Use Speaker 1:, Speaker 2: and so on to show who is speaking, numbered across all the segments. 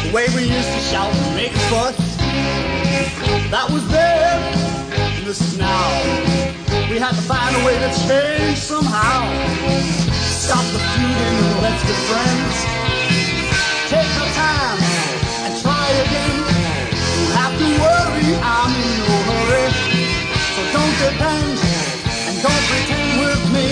Speaker 1: The way we used to shout and make a fuss, that was then, and this is now. We had to find a way to change somehow. Stop the feuding and let's be friends. Take our time and try again. Don't have to worry, I'm in no hurry. So don't depend and don't pretend with me.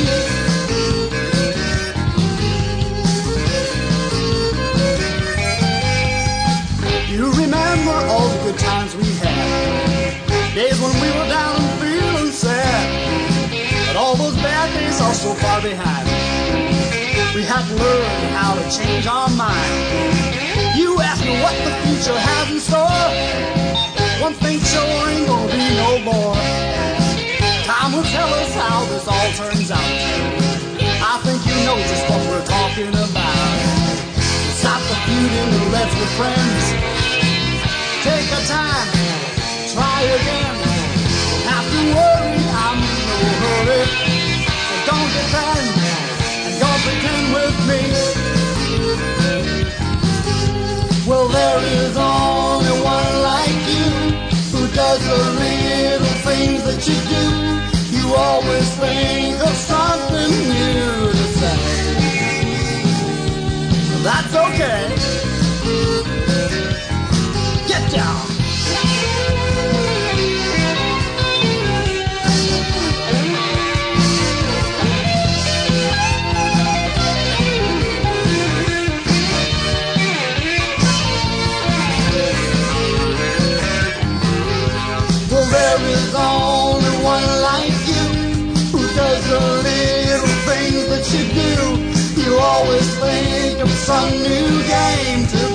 Speaker 1: You remember all the good times we had, days when we were down and feeling sad. But all those bad days are so far behind. We had to learn how to change our mind. You ask me what the future has in store. One thing sure ain't gonna be no more. Time will tell us how this all turns out. I think you know just what we're talking about. Stop the feuding and let's be friends. Take our time, try again. Don't have to worry, I'm in no hurry. So don't depend and don't pretend with me. Well, there is only one like you, who does the little things that you do. You always think of something new to say. That's okay. Get down. Well, there is only one like you, who does the little things that you do. You always think of some new game to